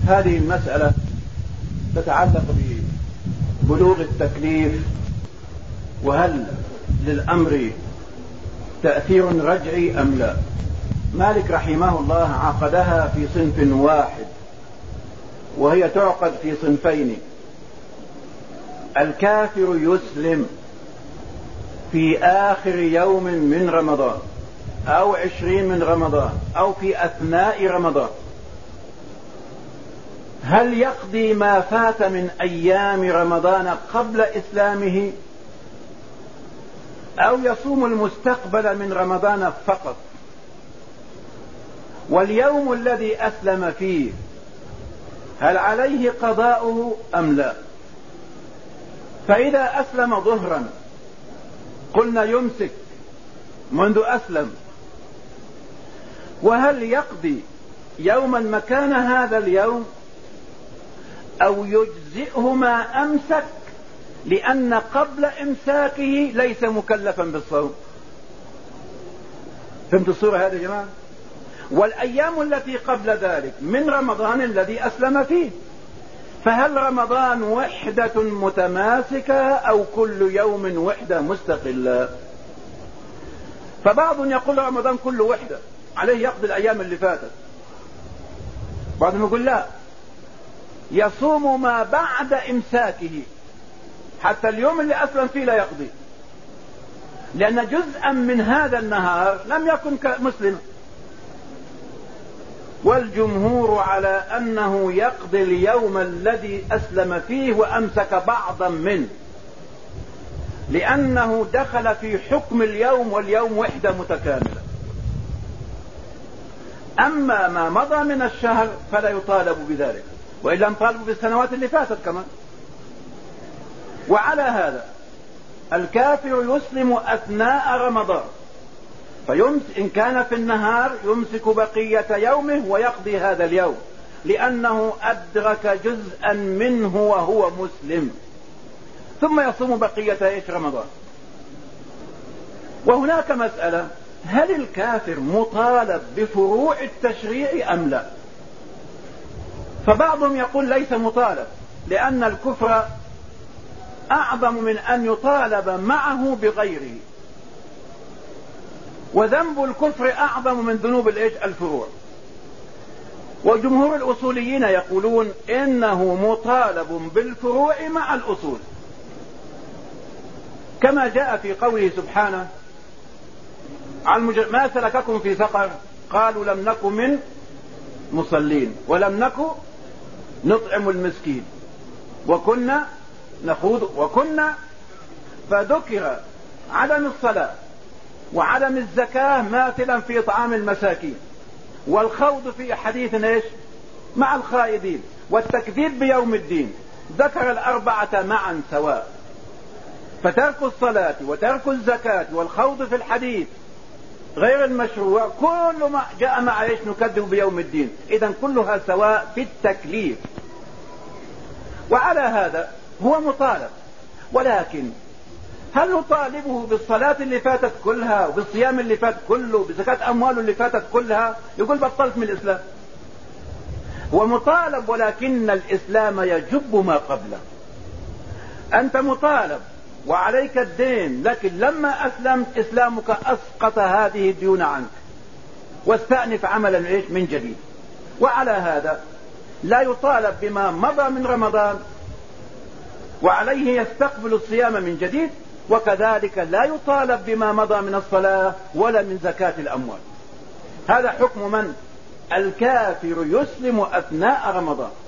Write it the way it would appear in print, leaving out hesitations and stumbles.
هذه المسألة تتعلق ببلوغ التكليف، وهل للأمر تأثير رجعي أم لا. مالك رحمه الله عقدها في صنف واحد، وهي تعقد في صنفين: الكافر يسلم في آخر يوم من رمضان أو 20 من رمضان أو في أثناء رمضان. هل يقضي ما فات من أيام رمضان قبل إسلامه، أو يصوم المستقبل من رمضان فقط؟ واليوم الذي أسلم فيه هل عليه قضاؤه أم لا؟ فإذا أسلم ظهرا قلنا يمسك منذ أسلم، وهل يقضي يوما مكان هذا اليوم أو يجزئه ما أمسك، لأن قبل إمساكه ليس مكلفا بالصوم؟ فهمت الصورة هذه يا جماعة؟ والأيام التي قبل ذلك من رمضان الذي أسلم فيه، فهل رمضان وحدة متماسكة أو كل يوم وحدة مستقلة؟ فبعض يقول رمضان كله وحدة عليه يقضي الأيام اللي فاتت، بعضهم يقول لا، يصوم ما بعد إمساكه حتى اليوم اللي أسلم فيه لا يقضي، لأن جزءا من هذا النهار لم يكن مسلما. والجمهور على أنه يقضي اليوم الذي أسلم فيه وأمسك بعضا منه، لأنه دخل في حكم اليوم، واليوم وحدة متكاملة. أما ما مضى من الشهر فلا يطالب بذلك، وإلا نطالب بالسنوات اللي فاتت كمان. وعلى هذا الكافر يسلم أثناء رمضان، إن كان في النهار يمسك بقية يومه ويقضي هذا اليوم، لأنه أدرك جزءا منه وهو مسلم، ثم يصوم بقية رمضان. وهناك مسألة: هل الكافر مطالب بفروع التشريع أم لا؟ فبعضهم يقول ليس مطالب، لأن الكفر أعظم من أن يطالب معه بغيره، وذنب الكفر أعظم من ذنوب الفروع. وجمهور الأصوليين يقولون إنه مطالب بالفروع مع الأصول، كما جاء في قوله سبحانه: ما سلككم في سقر؟ قالوا لم نك من مصلين ولم نك نطعم المسكين وكنا نخوض وكنا. فذكر عدم الصلاة وعدم الزكاة ماثلا في طعام المساكين، والخوض في حديث مع الخائضين، والتكذيب بيوم الدين. ذكر الأربعة معا سواء، فترك الصلاة وترك الزكاة والخوض في الحديث غير المشروع كل ما جاء مع نكذب بيوم الدين، إذن كلها سواء في التكليف. وعلى هذا هو مطالب، ولكن هل نطالبه بالصلاة اللي فاتت كلها وبالصيام اللي فات كله بزكاة أمواله اللي فاتت كلها؟ يقول بطلت من الإسلام. هو مطالب، ولكن الإسلام يجب ما قبله. أنت مطالب وعليك الدين، لكن لما أسلمت إسلامك أسقط هذه الديون عنك، واستأنف عملا من جديد. وعلى هذا لا يطالب بما مضى من رمضان، وعليه يستقبل الصيام من جديد، وكذلك لا يطالب بما مضى من الصلاة ولا من زكاة الأموال. هذا حكم من؟ الكافر يسلم أثناء رمضان.